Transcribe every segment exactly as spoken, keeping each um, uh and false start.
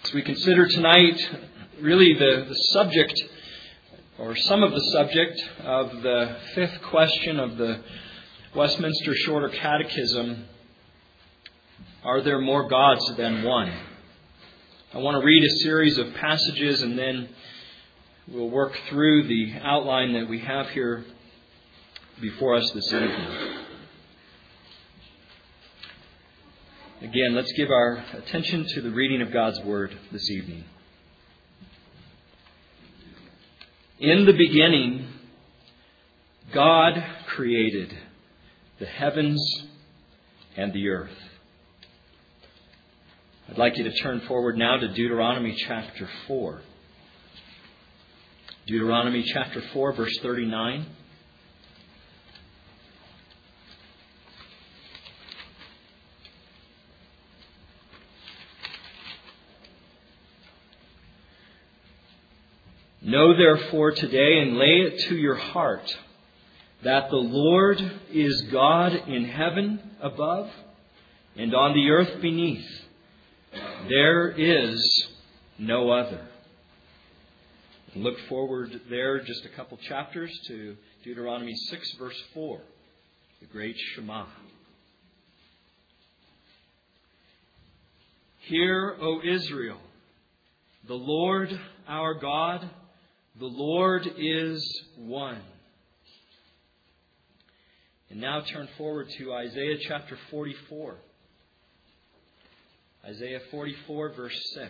As we consider tonight really the, the subject or some of the subject of the fifth question of the Westminster Shorter Catechism, are there more gods than one? I want to read a series of passages and then we'll work through the outline that we have here before us this evening. Again, let's give our attention to the reading of God's Word this evening. In the beginning, God created the heavens and the earth. I'd like you to turn forward now to Deuteronomy chapter four. Deuteronomy chapter four, verse thirty-nine. Know therefore today and lay it to your heart that the Lord is God in heaven above and on the earth beneath. There is no other. Look forward there just a couple chapters to Deuteronomy six, verse four, the great Shema. Hear, O Israel, the Lord our God, the Lord is one. And now turn forward to Isaiah chapter forty-four. Isaiah forty-four, verse six.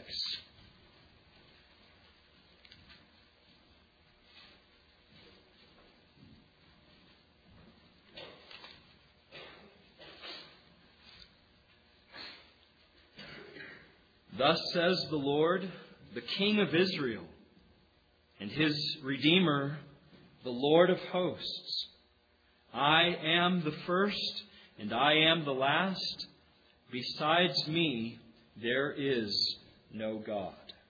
Thus says the Lord, the King of Israel, and His Redeemer, the Lord of hosts. I am the first, and I am the last. Besides me, there is no God.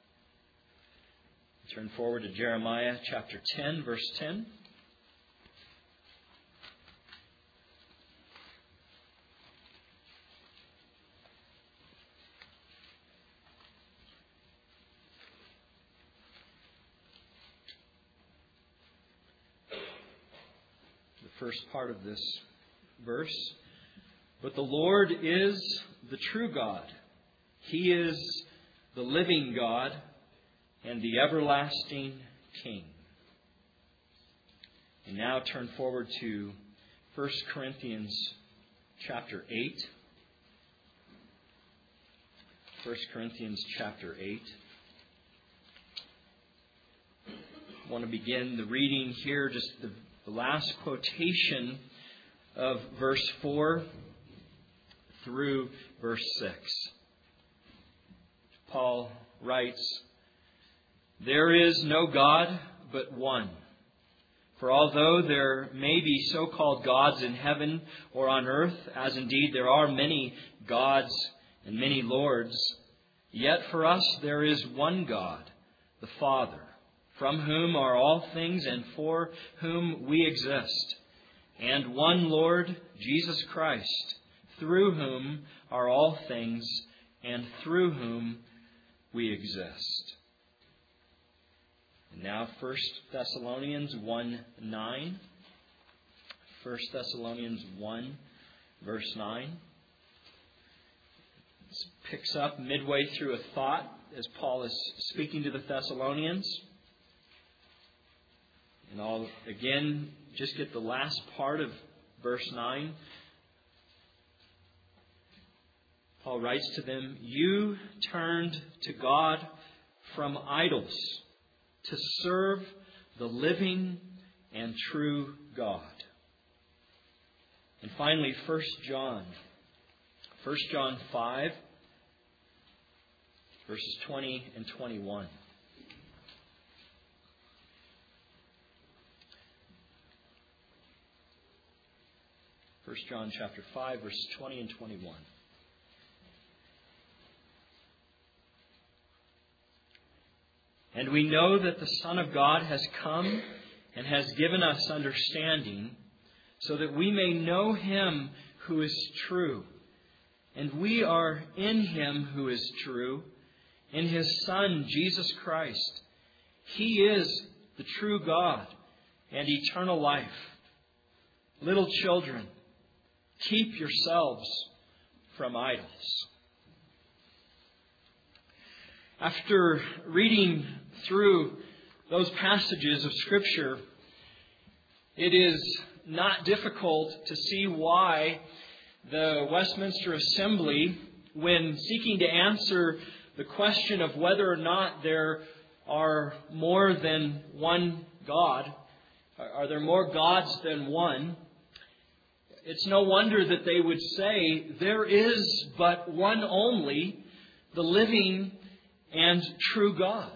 Turn forward to Jeremiah chapter ten, verse ten. First part of this verse. But the Lord is the true God. He is the living God and the everlasting King. And now turn forward to First Corinthians chapter eight. First Corinthians chapter eight. I want to begin the reading here, just the The last quotation of verse four through verse six. Paul writes, "There is no God but one. For although there may be so-called gods in heaven or on earth, as indeed there are many gods and many lords, yet for us there is one God, the Father, from whom are all things and for whom we exist, and one Lord, Jesus Christ, through whom are all things and through whom we exist." And now First Thessalonians one nine. First Thessalonians one, verse nine. This picks up midway through a thought as Paul is speaking to the Thessalonians. And I'll again just get the last part of verse nine. Paul writes to them, "You turned to God from idols to serve the living and true God." And finally, First John. First John five, verses twenty and twenty-one. First John chapter five, verses twenty and twenty-one. "And we know that the Son of God has come and has given us understanding, so that we may know Him who is true. And we are in Him who is true, in His Son, Jesus Christ. He is the true God and eternal life. Little children, keep yourselves from idols. After reading through those passages of Scripture, it is not difficult to see why the Westminster Assembly, when seeking to answer the question of whether or not there are more than one God, are there more gods than one, it's no wonder that they would say there is but one only, the living and true God.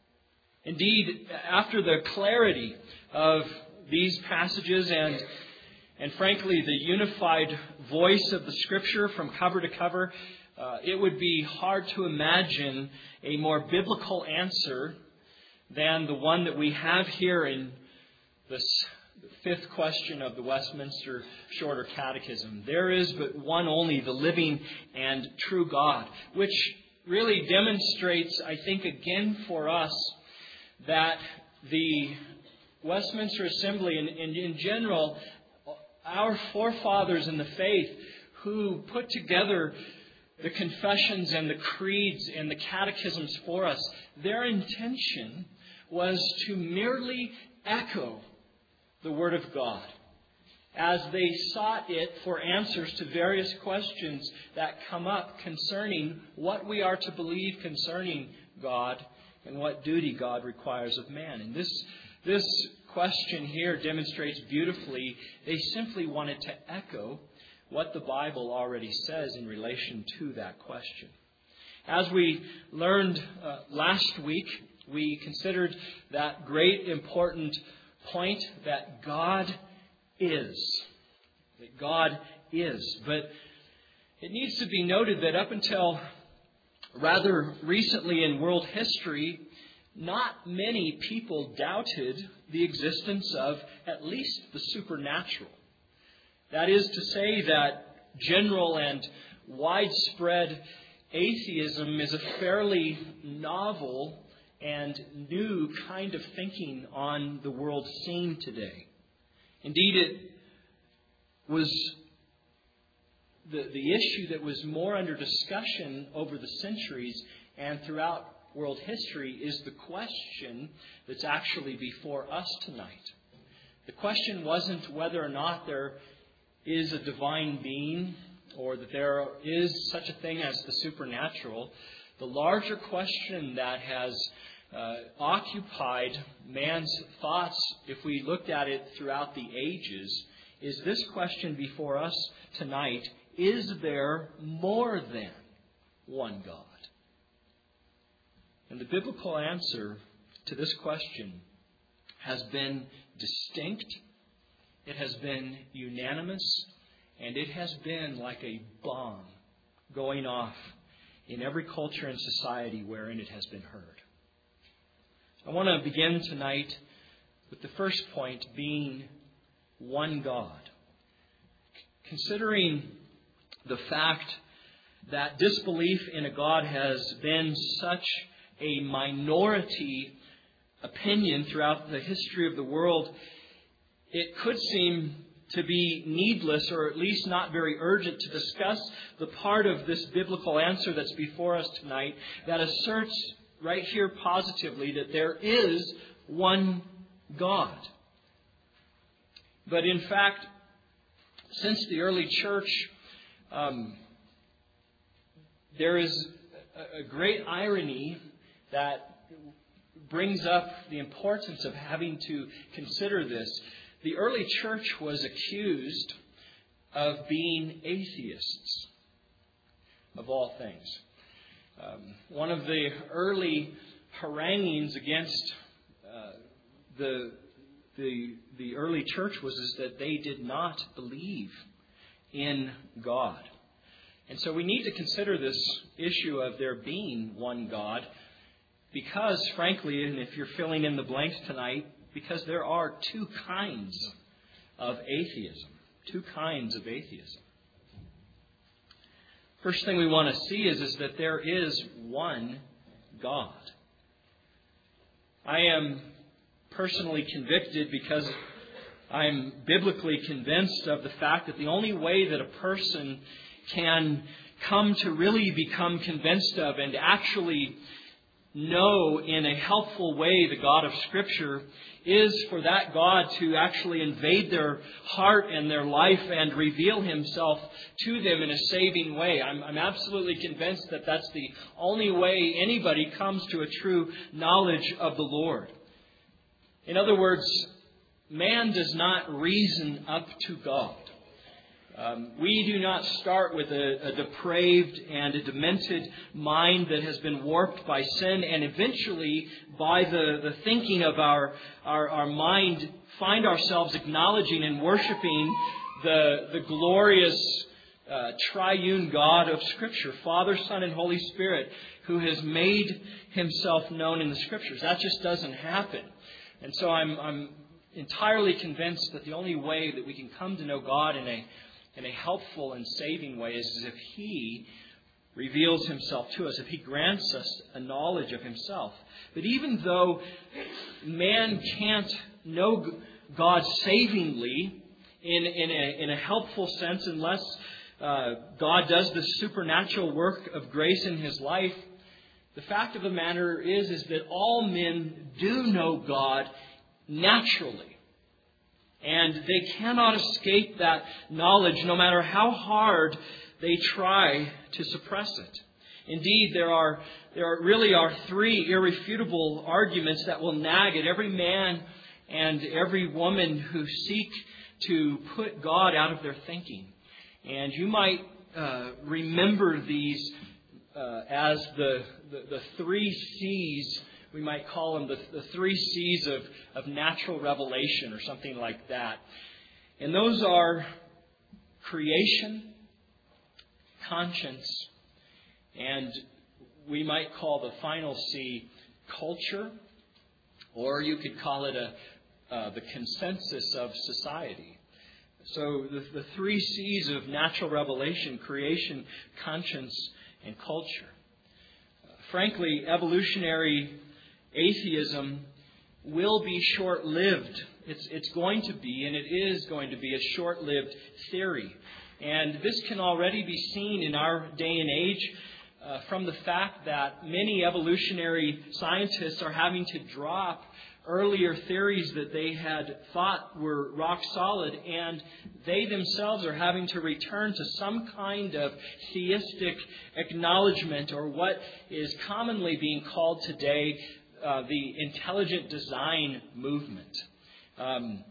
Indeed, after the clarity of these passages and, and frankly, the unified voice of the Scripture from cover to cover, uh, it would be hard to imagine a more biblical answer than the one that we have here in this fifth question of the Westminster Shorter Catechism. There is but one only, the living and true God, which really demonstrates, I think, again for us that the Westminster Assembly and, and in general, our forefathers in the faith who put together the confessions and the creeds and the catechisms for us, their intention was to merely echo the Word of God as they sought it for answers to various questions that come up concerning what we are to believe concerning God and what duty God requires of man. And this, this question here demonstrates beautifully they simply wanted to echo what the Bible already says in relation to that question. As we learned uh, last week, we considered that great important point that God is. That God is. But it needs to be noted that up until rather recently in world history, not many people doubted the existence of at least the supernatural. That is to say that general and widespread atheism is a fairly novel and new kind of thinking on the world scene today. Indeed, it was the, the issue that was more under discussion over the centuries and throughout world history is the question that's actually before us tonight. The question wasn't whether or not there is a divine being or that there is such a thing as the supernatural. The larger question that has uh, occupied man's thoughts, if we looked at it throughout the ages, is this question before us tonight: is there more than one God? And the biblical answer to this question has been distinct, it has been unanimous, and it has been like a bomb going off in every culture and society wherein it has been heard. I want to begin tonight with the first point being one God. Considering the fact that disbelief in a God has been such a minority opinion throughout the history of the world, it could seem to be needless, or at least not very urgent, to discuss the part of this biblical answer that's before us tonight that asserts right here positively that there is one God. But in fact, since the early church, um, there is a great irony that brings up the importance of having to consider this. The early church was accused of being atheists, of all things. Um, one of the early haranguings against uh, the, the, the early church was is that they did not believe in God. And so we need to consider this issue of there being one God because, frankly, and if you're filling in the blanks tonight, because there are two kinds of atheism. Two kinds of atheism. First thing we want to see is, is that there is one God. I am personally convicted because I'm biblically convinced of the fact that the only way that a person can come to really become convinced of and actually know in a helpful way the God of Scripture is for that God to actually invade their heart and their life and reveal Himself to them in a saving way. I'm, I'm absolutely convinced that that's the only way anybody comes to a true knowledge of the Lord. In other words, man does not reason up to God. Um, we do not start with a, a depraved and a demented mind that has been warped by sin, and eventually, by the, the thinking of our, our, our mind, find ourselves acknowledging and worshiping the, the glorious uh, triune God of Scripture, Father, Son, and Holy Spirit, who has made Himself known in the Scriptures. That just doesn't happen. And so I'm, I'm entirely convinced that the only way that we can come to know God in a in a helpful and saving way is if He reveals Himself to us, if He grants us a knowledge of Himself. But even though man can't know God savingly in, in, a, in a helpful sense unless uh, God does the supernatural work of grace in his life, the fact of the matter is, is that all men do know God naturally. And they cannot escape that knowledge no matter how hard they try to suppress it. Indeed, there are there are, really are three irrefutable arguments that will nag at every man and every woman who seek to put God out of their thinking. And you might uh, remember these uh, as the, the, the three C's. We might call them the, the three C's of, of natural revelation or something like that. And those are creation, conscience, and we might call the final C culture, or you could call it a uh, the consensus of society. So the, the three C's of natural revelation, creation, conscience, and culture. Uh, frankly, evolutionary atheism will be short-lived. It's, it's going to be, and it is going to be, a short-lived theory. And this can already be seen in our day and age uh, from the fact that many evolutionary scientists are having to drop earlier theories that they had thought were rock solid, and they themselves are having to return to some kind of theistic acknowledgement, or what is commonly being called today Uh, the intelligent design movement. Um,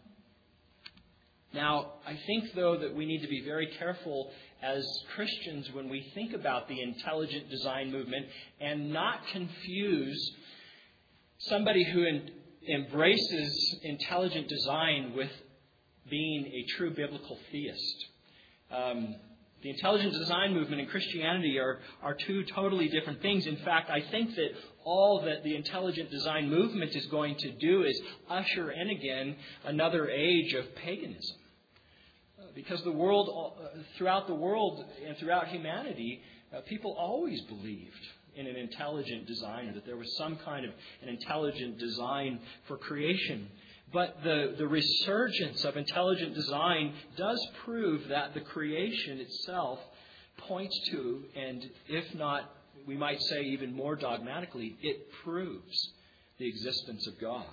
now, I think, though, that we need to be very careful as Christians when we think about the intelligent design movement and not confuse somebody who en- embraces intelligent design with being a true biblical theist. Um, The intelligent design movement and Christianity are, are two totally different things. In fact, I think that all that the intelligent design movement is going to do is usher in again another age of paganism. Uh, because the world, uh, throughout the world and throughout humanity, uh, people always believed in an intelligent design, or that there was some kind of an intelligent design for creation. But the, the resurgence of intelligent design does prove that the creation itself points to, and if not, we might say even more dogmatically, it proves the existence of God.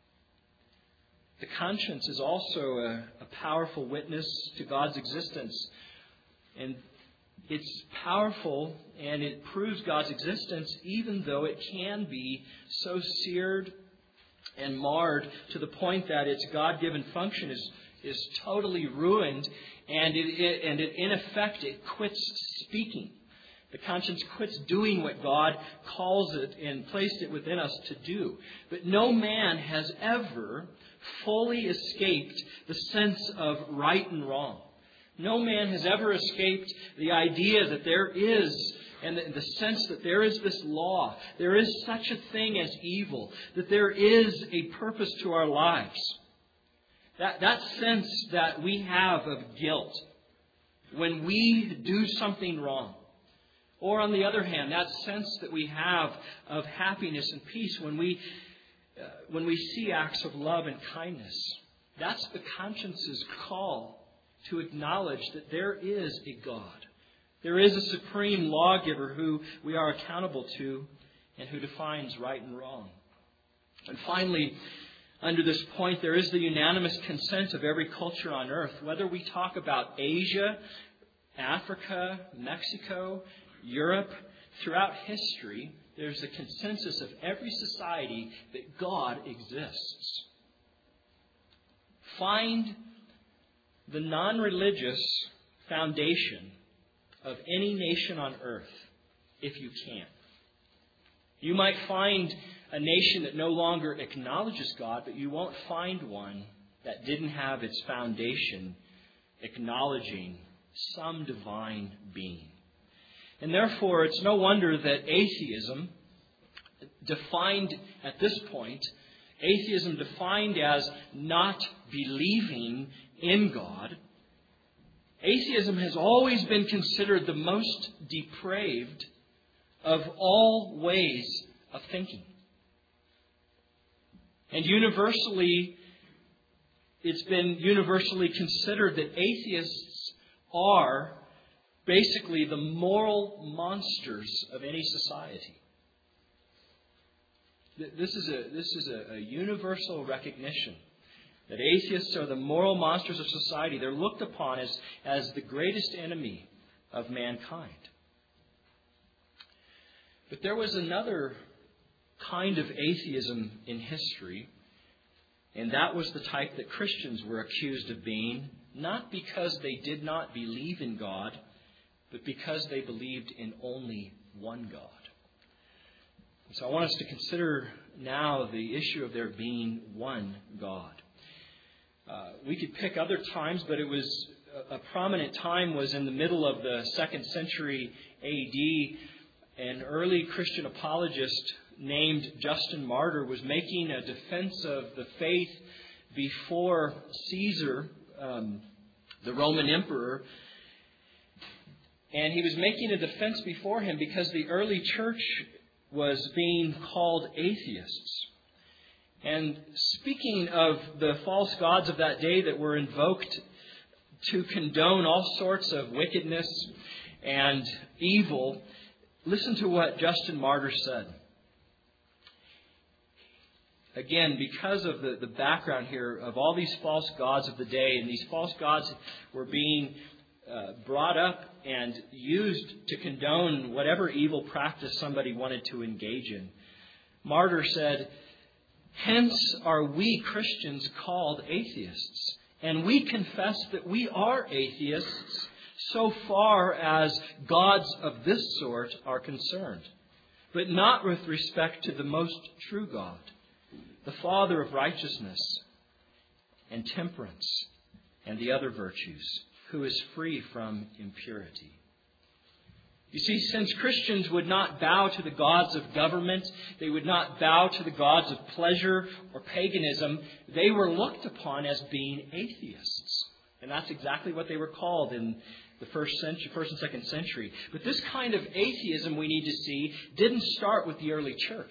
The conscience is also a, a powerful witness to God's existence. And it's powerful, and it proves God's existence even though it can be so seared and marred to the point that its God-given function is, is totally ruined, and it, it, and it, in effect, it quits speaking. The conscience quits doing what God calls it and placed it within us to do. But no man has ever fully escaped the sense of right and wrong. No man has ever escaped the idea that there is, and the, the sense that there is this law, there is such a thing as evil, that there is a purpose to our lives. That, that sense that we have of guilt when we do something wrong, Or on the other hand, that sense that we have of happiness and peace when we uh, when we see acts of love and kindness. That's the conscience's call to acknowledge that there is a God. There is a supreme lawgiver who we are accountable to and who defines right and wrong. And finally, under this point, there is the unanimous consent of every culture on earth. Whether we talk about Asia, Africa, Mexico, Europe, throughout history, there's a consensus of every society that God exists. Find the non-religious foundation of any nation on earth if you can. You might find a nation that no longer acknowledges God, but you won't find one that didn't have its foundation acknowledging some divine being. And therefore, it's no wonder that atheism, defined at this point, atheism defined as not believing in God, atheism has always been considered the most depraved of all ways of thinking. And universally, it's been universally considered that atheists are basically the moral monsters of any society. This is a, this is a, a universal recognition that atheists are the moral monsters of society. They're looked upon as, as the greatest enemy of mankind. But there was another kind of atheism in history, and that was the type that Christians were accused of being, not because they did not believe in God, but because they believed in only one God. So I want us to consider now the issue of there being one God. Uh, we could pick other times, but it was a, a prominent time was in the middle of the second century A D. An early Christian apologist named Justin Martyr was making a defense of the faith before Caesar, um, the Roman emperor. And he was making a defense before him because the early church was being called atheists. And speaking of the false gods of that day that were invoked to condone all sorts of wickedness and evil, listen to what Justin Martyr said. Again, because of the, the background here of all these false gods of the day, and these false gods were being uh, brought up and used to condone whatever evil practice somebody wanted to engage in. Martyr said, "Hence are we Christians called atheists, and we confess that we are atheists so far as gods of this sort are concerned, but not with respect to the most true God, the Father of righteousness and temperance and the other virtues, who is free from impurity." You see, since Christians would not bow to the gods of government, they would not bow to the gods of pleasure or paganism, they were looked upon as being atheists. And that's exactly what they were called in the first century, first and second century. But this kind of atheism, we need to see, didn't start with the early church.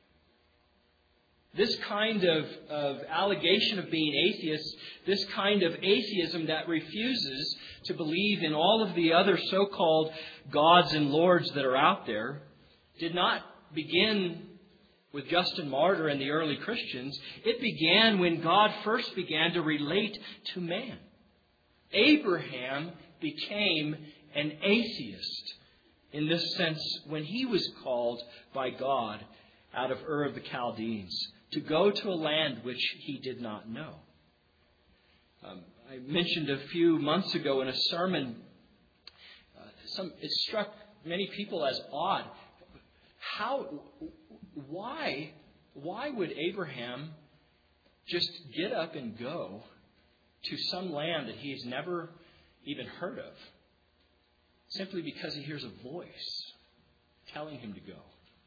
This kind of, of allegation of being atheists, this kind of atheism that refuses to believe in all of the other so-called gods and lords that are out there, did not begin with Justin Martyr and the early Christians. It began when God first began to relate to man. Abraham became an atheist in this sense when he was called by God out of Ur of the Chaldeans to go to a land which he did not know. Um, I mentioned a few months ago in a sermon, uh, some it struck many people as odd. How, why, why would Abraham just get up and go to some land that he's never even heard of, simply because he hears a voice telling him to go?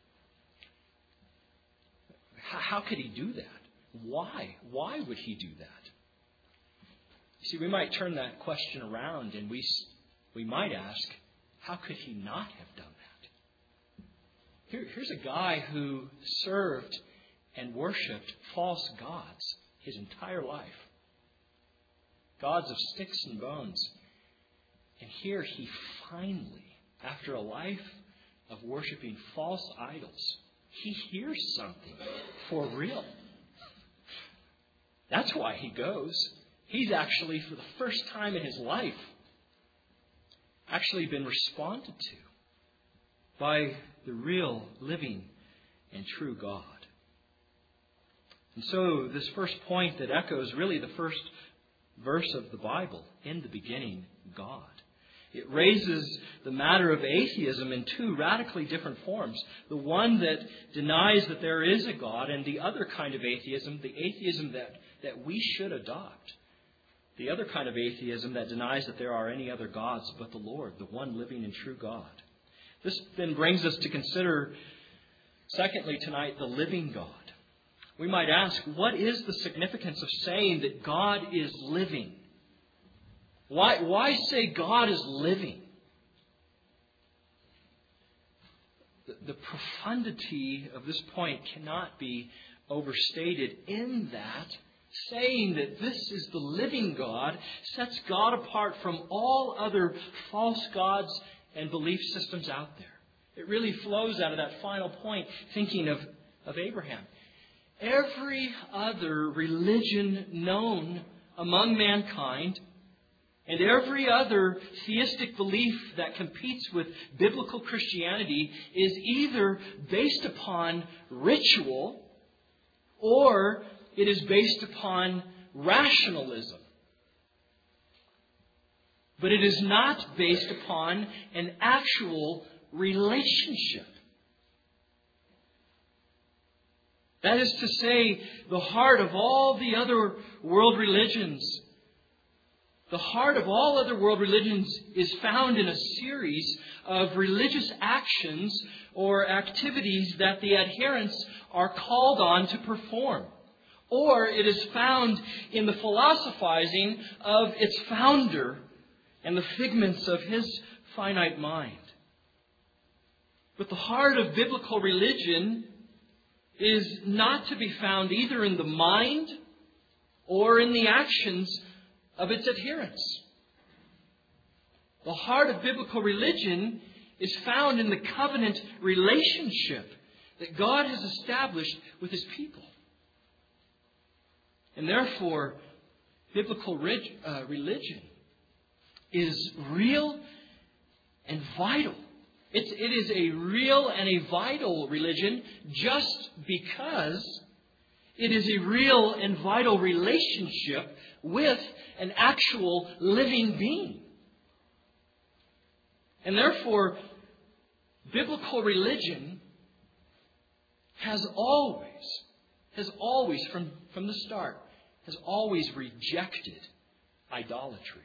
How could he do that? Why? Why would he do that? You see, we might turn that question around and we we might ask, how could he not have done that? Here, here's a guy who served and worshipped false gods his entire life. Gods of sticks and bones. And here he finally, after a life of worshiping false idols, he hears something for real. That's why he goes. He's actually, for the first time in his life, actually been responded to by the real, living, and true God. And so this first point that echoes really the first verse of the Bible, in the beginning, God. It raises the matter of atheism in two radically different forms. The one that denies that there is a God, and the other kind of atheism, the atheism that, that we should adopt. The other kind of atheism that denies that there are any other gods but the Lord, the one living and true God. This then brings us to consider, secondly tonight, the living God. We might ask, what is the significance of saying that God is living? Why, why say God is living? The, the profundity of this point cannot be overstated in that saying that this is the living God sets God apart from all other false gods and belief systems out there. It really flows out of that final point, thinking of, of Abraham. Every other religion known among mankind and every other theistic belief that competes with biblical Christianity is either based upon ritual or it is based upon rationalism. But it is not based upon an actual relationship. That is to say, the heart of all the other world religions, the heart of all other world religions is found in a series of religious actions or activities that the adherents are called on to perform. Or it is found in the philosophizing of its founder and the figments of his finite mind. But the heart of biblical religion is not to be found either in the mind or in the actions of its adherents. The heart of biblical religion is found in the covenant relationship that God has established with His people. And therefore, biblical religion is real and vital. It's, it is a real and a vital religion just because it is a real and vital relationship with an actual living being. And therefore, biblical religion has always, has always, from, from the start, has always rejected idolatry.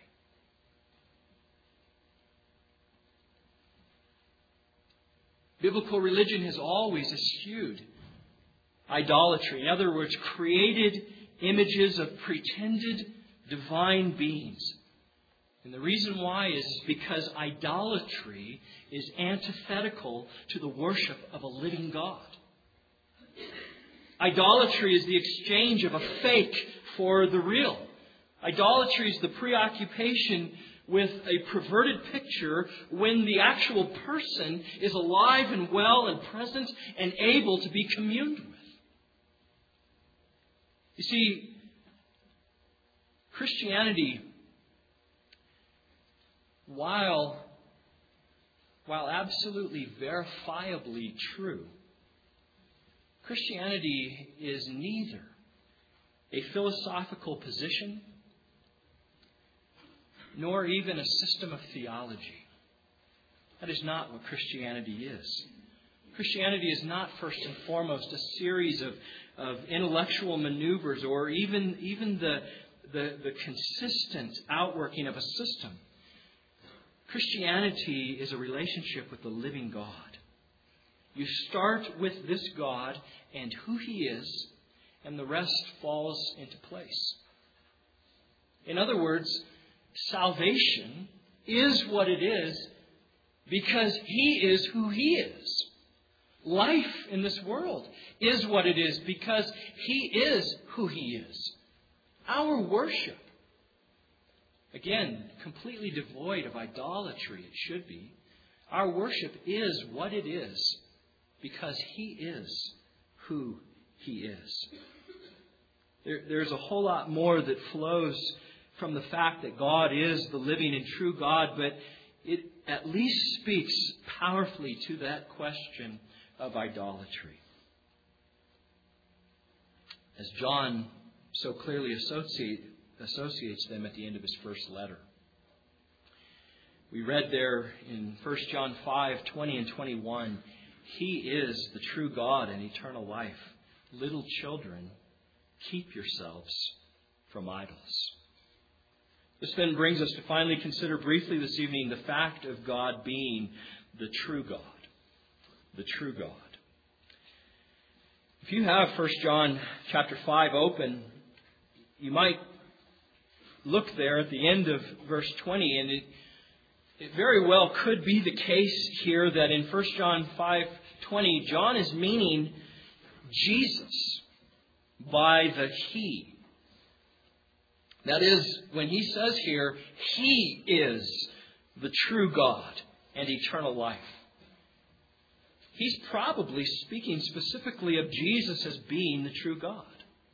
Biblical religion has always eschewed idolatry. In other words, created images of pretended divine beings. And the reason why is because idolatry is antithetical to the worship of a living God. Idolatry is the exchange of a fake for the real. Idolatry is the preoccupation with a perverted picture when the actual person is alive and well and present and able to be communed with. You see, Christianity, while, while absolutely verifiably true, Christianity is neither a philosophical position nor even a system of theology. That is not what Christianity is. Christianity is not first and foremost a series of, of intellectual maneuvers or even, even the, the, the consistent outworking of a system. Christianity is a relationship with the living God. You start with this God and who He is, and the rest falls into place. In other words, salvation is what it is because He is who He is. Life in this world is what it is because He is who He is. Our worship, again, completely devoid of idolatry, it should be. Our worship is what it is because He is who He is. There, there's a whole lot more that flows from the fact that God is the living and true God, but it at least speaks powerfully to that question of idolatry. As John so clearly associate, associates them at the end of his first letter. We read there in First John five, twenty and twenty-one, He is the true God and eternal life. Little children, keep yourselves from idols. This then brings us to finally consider briefly this evening the fact of God being the true God. The true God. If you have First John chapter five open, you might look there at the end of verse twenty, and it, it very well could be the case here that in First John five twenty, John is meaning Jesus by the He. That is, when he says here, He is the true God and eternal life. He's probably speaking specifically of Jesus as being the true God.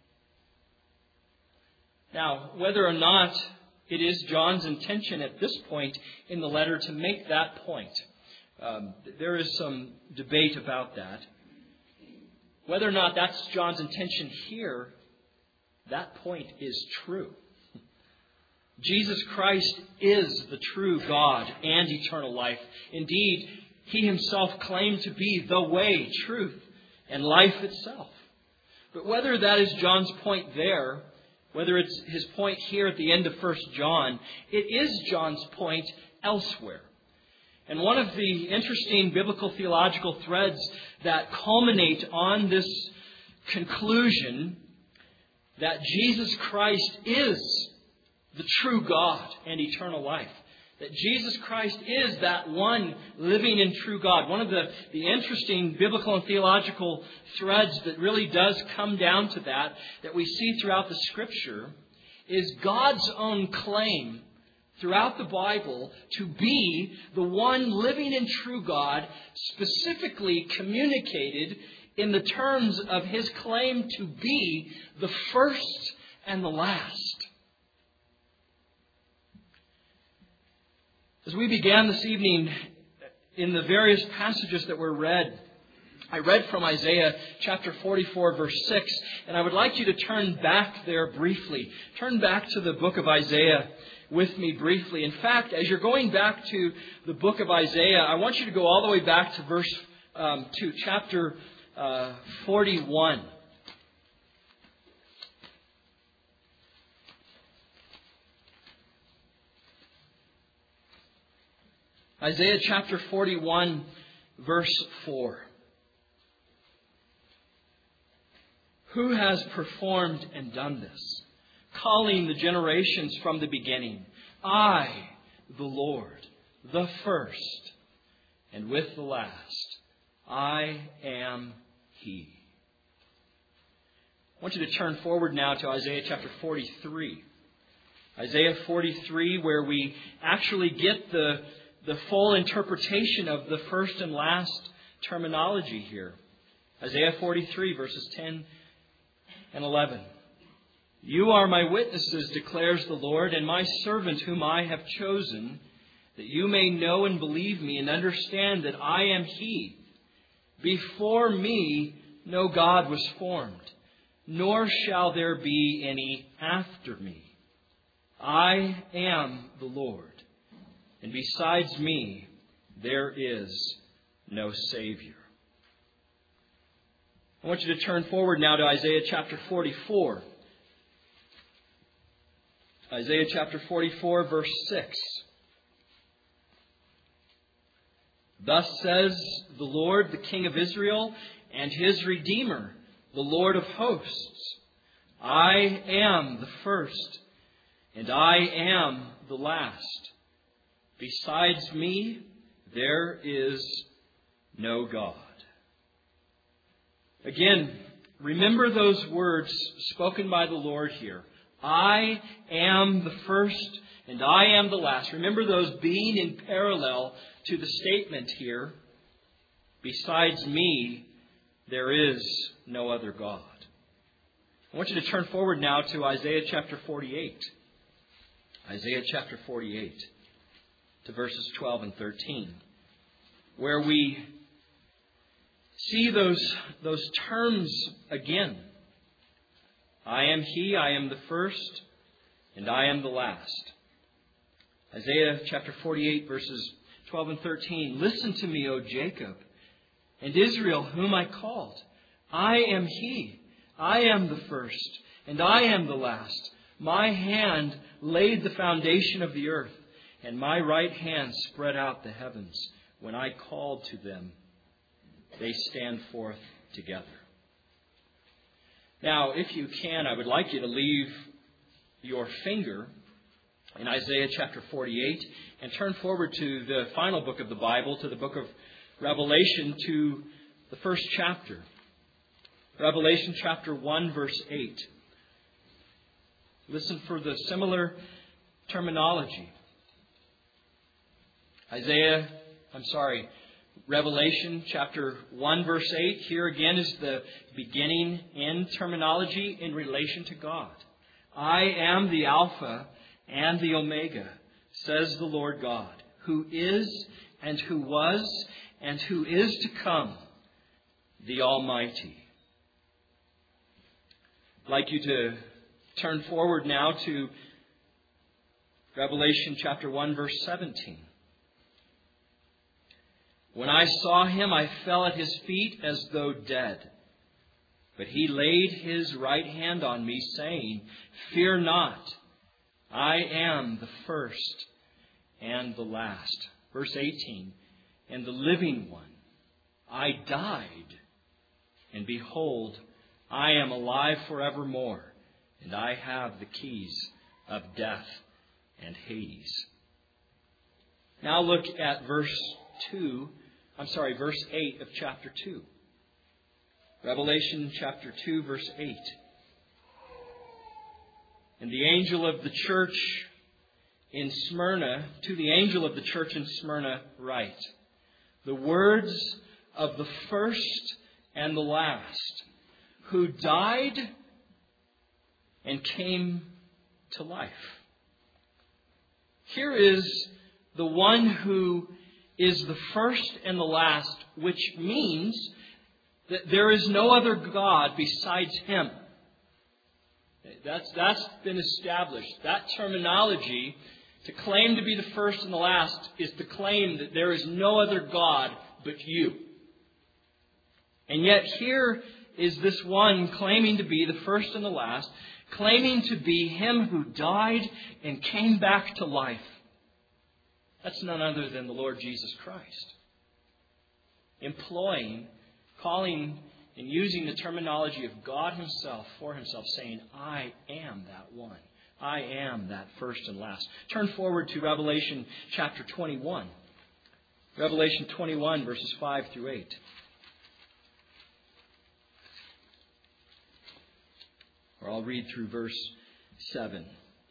Now, whether or not it is John's intention at this point in the letter to make that point, um, there is some debate about that. Whether or not that's John's intention here, that point is true. Jesus Christ is the true God and eternal life. Indeed, He Himself claimed to be the way, truth, and life itself. But whether that is John's point there, whether it's his point here at the end of First John, it is John's point elsewhere. And one of the interesting biblical theological threads that culminate on this conclusion that Jesus Christ is the true God and eternal life. That Jesus Christ is that one living and true God. One of the, the interesting biblical and theological threads that really does come down to that, that we see throughout the Scripture, is God's own claim throughout the Bible to be the one living and true God, specifically communicated in the terms of His claim to be the first and the last. As we began this evening in the various passages that were read, I read from Isaiah chapter forty-four, verse six, and I would like you to turn back there briefly. Turn back to the book of Isaiah with me briefly. In fact, as you're going back to the book of Isaiah, I want you to go all the way back to verse um, to chapter uh, forty-one. Isaiah chapter forty-one, verse four. Who has performed and done this, calling the generations from the beginning? I, the Lord, the first, and with the last. I am He. I want you to turn forward now to Isaiah chapter forty-three. Isaiah forty-three, where we actually get the the full interpretation of the first and last terminology here. Isaiah forty-three, verses ten and eleven. You are my witnesses, declares the Lord, and my servant whom I have chosen, that you may know and believe me and understand that I am He. Before me no God was formed, nor shall there be any after me. I am the Lord. And besides me, there is no Savior. I want you to turn forward now to Isaiah chapter forty-four. Isaiah chapter forty-four, verse six. Thus says the Lord, the King of Israel, and His Redeemer, the Lord of hosts. I am the first, and I am the last. Besides me, there is no God. Again, remember those words spoken by the Lord here. I am the first and I am the last. Remember those being in parallel to the statement here. Besides me, there is no other God. I want you to turn forward now to Isaiah chapter forty-eight. Isaiah chapter forty-eight to verses twelve and thirteen, where we see those, those terms again. I am He, I am the first, and I am the last. Isaiah chapter forty-eight, verses twelve and thirteen. Listen to me, O Jacob, and Israel, whom I called. I am He, I am the first, and I am the last. My hand laid the foundation of the earth, and my right hand spread out the heavens. When I called to them, they stand forth together. Now, if you can, I would like you to leave your finger in Isaiah chapter forty-eight and turn forward to the final book of the Bible, to the book of Revelation, to the first chapter. Revelation chapter one, verse eight. Listen for the similar terminology. Isaiah, I'm sorry, Revelation chapter one, verse eight. Here again is the beginning end terminology in relation to God. I am the Alpha and the Omega, says the Lord God, who is and who was and who is to come, the Almighty. I'd like you to turn forward now to Revelation chapter one, verse seventeen. When I saw him, I fell at his feet as though dead. But he laid his right hand on me, saying, Fear not, I am the first and the last. Verse eighteen, and the living one. I died, and behold, I am alive forevermore, and I have the keys of death and Hades. Now look at verse two, I'm sorry, verse eight of chapter two. Revelation chapter two, verse eight. And the angel of the church in Smyrna, to the angel of the church in Smyrna, write, the words of the first and the last, who died and came to life. Here is the one who is the first and the last, which means that there is no other God besides Him. That's, that's been established. That terminology, to claim to be the first and the last, is to claim that there is no other God but you. And yet here is this one claiming to be the first and the last, claiming to be Him who died and came back to life. That's none other than the Lord Jesus Christ. Employing, calling, and using the terminology of God Himself for Himself, saying, I am that one. I am that first and last. Turn forward to Revelation chapter twenty-one. Revelation twenty-one, verses five through eight. Or I'll read through verse seven.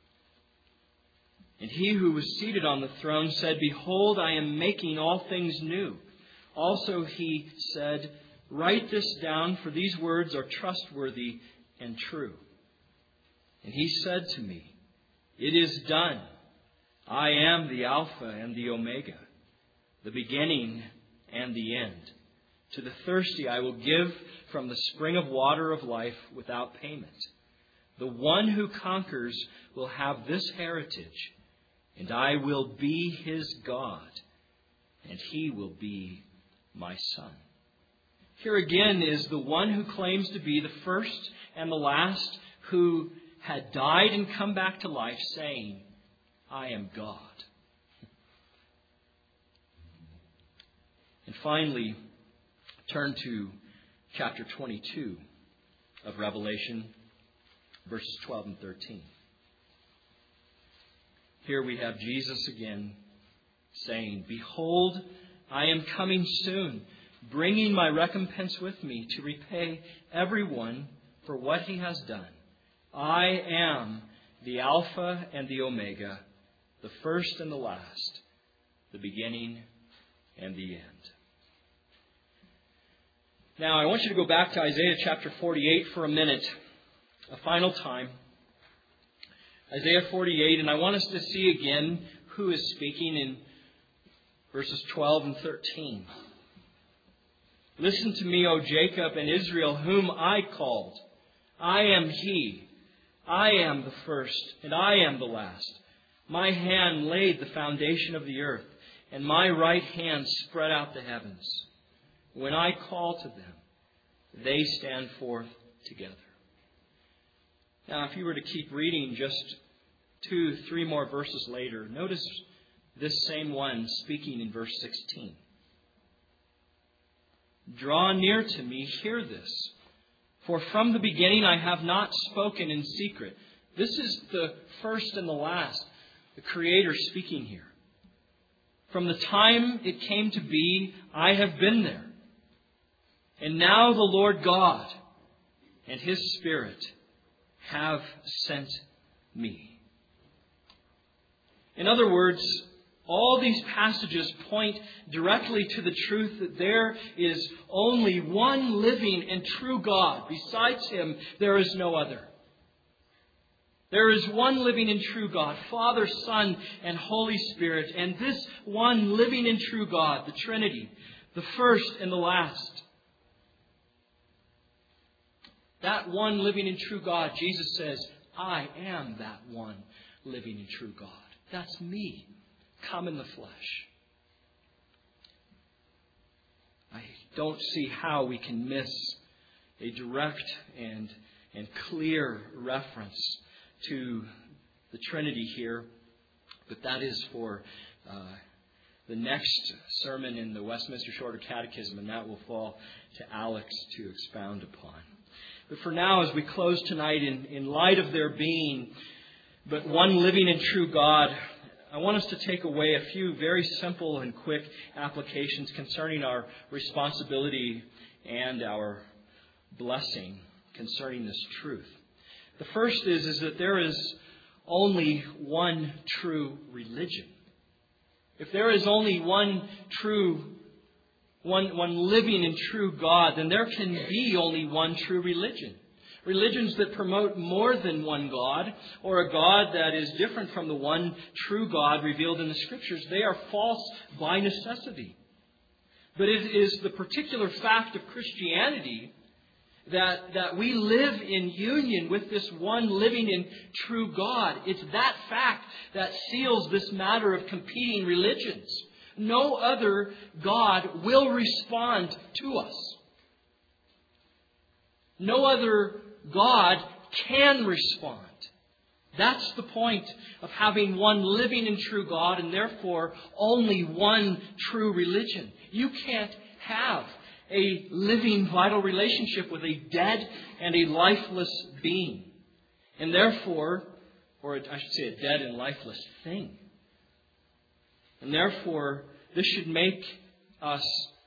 And he who was seated on the throne said, Behold, I am making all things new. Also he said, Write this down, for these words are trustworthy and true. And he said to me, It is done. I am the Alpha and the Omega, the beginning and the end. To the thirsty I will give from the spring of water of life without payment. The one who conquers will have this heritage, and I will be his God, and he will be my son. Here again is the one who claims to be the first and the last, who had died and come back to life, saying, I am God. And finally, turn to chapter twenty-two of Revelation, verses twelve and thirteen. Here we have Jesus again saying, Behold, I am coming soon, bringing my recompense with me to repay everyone for what he has done. I am the Alpha and the Omega, the first and the last, the beginning and the end. Now, I want you to go back to Isaiah chapter forty-eight for a minute, a final time. Isaiah forty-eight, and I want us to see again who is speaking in verses twelve and thirteen. Listen to me, O Jacob and Israel, whom I called. I am He. I am the first, and I am the last. My hand laid the foundation of the earth, and my right hand spread out the heavens. When I call to them, they stand forth together. Now, if you were to keep reading just two, three more verses later, notice this same one speaking in verse sixteen. Draw near to me, hear this. For from the beginning I have not spoken in secret. This is the first and the last, the Creator speaking here. From the time it came to be, I have been there. And now the Lord God and His Spirit have sent me. In other words, all these passages point directly to the truth that there is only one living and true God. Besides Him, there is no other. There is one living and true God, Father, Son, and Holy Spirit. And this one living and true God, the Trinity, the first and the last. That one living and true God, Jesus says, I am that one living and true God. That's me, come in the flesh. I don't see how we can miss a direct and, and clear reference to the Trinity here, but that is for uh, the next sermon in the Westminster Shorter Catechism, and that will fall to Alex to expound upon. But for now, as we close tonight, in, in light of there being but one living and true God, I want us to take away a few very simple and quick applications concerning our responsibility and our blessing concerning this truth. The first is, is that there is only one true religion. If there is only one true, one, one living and true God, then there can be only one true religion. Religions that promote more than one God, or a God that is different from the one true God revealed in the Scriptures, they are false by necessity. But it is the particular fact of Christianity that, that we live in union with this one living and true God. It's that fact that seals this matter of competing religions. No other God will respond to us. No other God can respond. That's the point of having one living and true God, and therefore only one true religion. You can't have a living, vital relationship with a dead and a lifeless being. And therefore, or I should say a dead and lifeless thing. And therefore, this should make us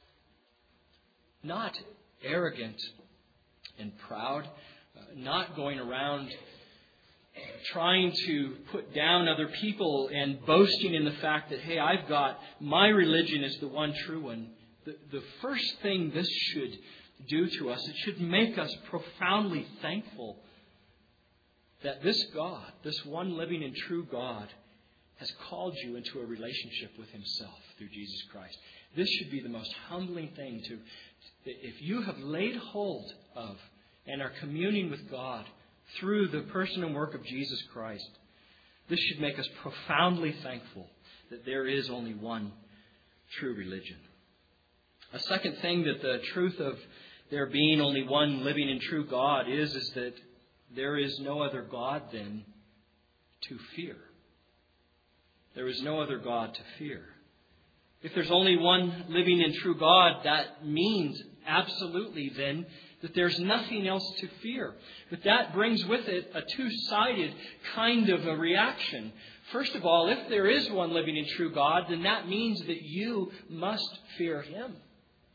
not arrogant and proud, uh, not going around trying to put down other people and boasting in the fact that, hey, I've got, my religion is the one true one. The, the first thing this should do to us, it should make us profoundly thankful that this God, this one living and true God, has called you into a relationship with Himself through Jesus Christ. This should be the most humbling thing to, if you have laid hold of and are communing with God through the person and work of Jesus Christ, this should make us profoundly thankful that there is only one true religion. A second thing that the truth of there being only one living and true God is, is that there is no other God then to fear. There is no other God to fear. If there's only one living and true God, that means absolutely then that there's nothing else to fear. But that brings with it a two-sided kind of a reaction. First of all, if there is one living and true God, then that means that you must fear Him.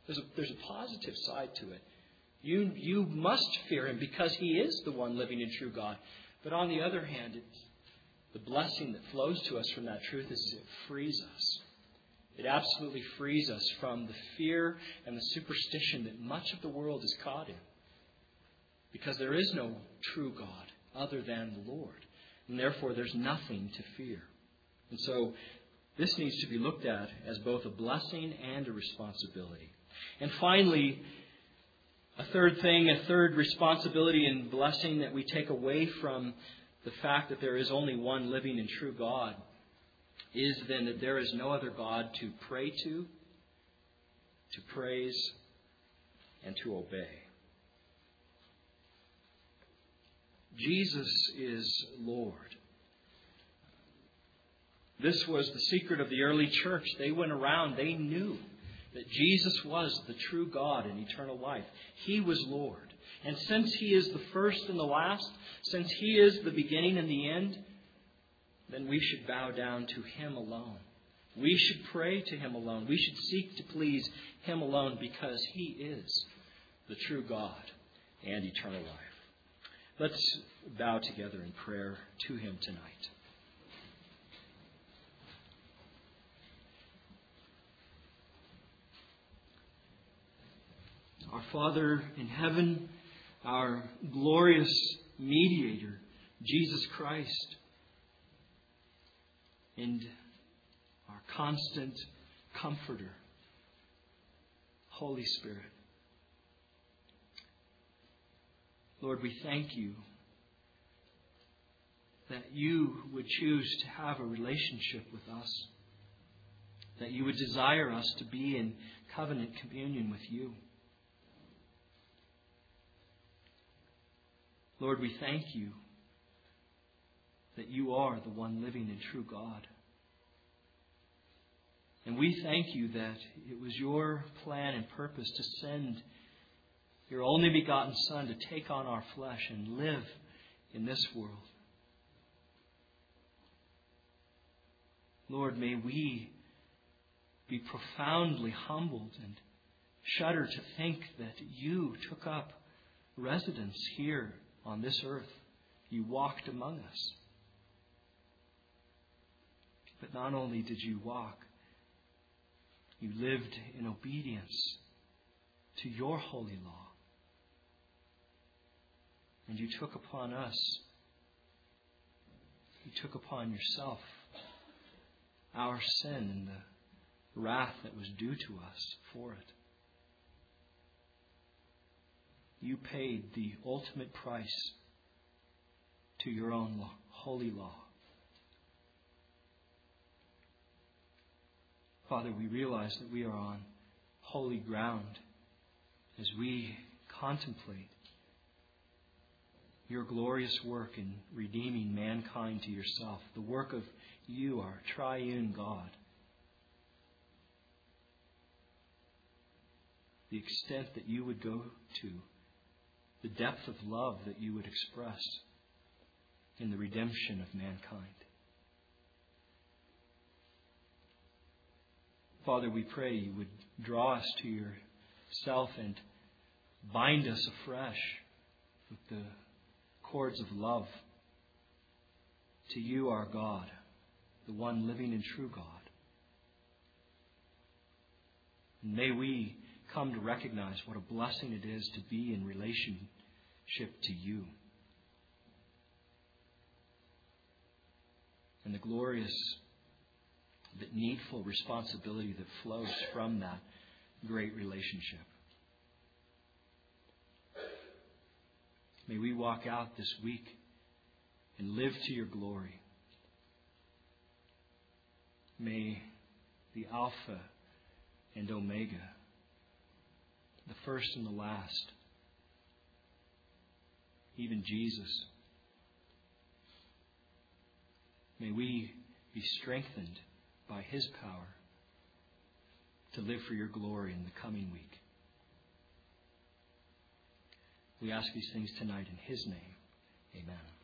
There's a, there's a positive side to it. You, you must fear Him because He is the one living and true God. But on the other hand, it's, the blessing that flows to us from that truth is it frees us. It absolutely frees us from the fear and the superstition that much of the world is caught in. Because there is no true God other than the Lord. And therefore there's nothing to fear. And so this needs to be looked at as both a blessing and a responsibility. And finally, a third thing, a third responsibility and blessing that we take away from the fact that there is only one living and true God is then that there is no other God to pray to, to praise, and to obey. Jesus is Lord. This was the secret of the early church. They went around, they knew that Jesus was the true God in eternal life. He was Lord. And since He is the first and the last, since He is the beginning and the end, then we should bow down to Him alone. We should pray to Him alone. We should seek to please Him alone because He is the true God and eternal life. Let's bow together in prayer to Him tonight. Our Father in heaven, our glorious mediator, Jesus Christ, and our constant comforter, Holy Spirit. Lord, we thank You that You would choose to have a relationship with us, that You would desire us to be in covenant communion with You. Lord, we thank You that You are the one living and true God. And we thank You that it was Your plan and purpose to send Your only begotten Son to take on our flesh and live in this world. Lord, may we be profoundly humbled and shudder to think that You took up residence here on this earth. You walked among us. But not only did You walk, You lived in obedience to Your holy law. And You took upon us, You took upon Yourself our sin and the wrath that was due to us for it. You paid the ultimate price to Your own law, holy law. Father, we realize that we are on holy ground as we contemplate Your glorious work in redeeming mankind to Yourself, the work of You, our triune God. The extent that You would go to, the depth of love that You would express in the redemption of mankind. Father, we pray You would draw us to Yourself and bind us afresh with the cords of love to You, our God, the one living and true God. And may we come to recognize what a blessing it is to be in relationship to You. And the glorious but needful responsibility that flows from that great relationship. May we walk out this week and live to Your glory. May the Alpha and Omega, the first and the last, even Jesus, may we be strengthened by His power to live for Your glory in the coming week. We ask these things tonight in His name. Amen.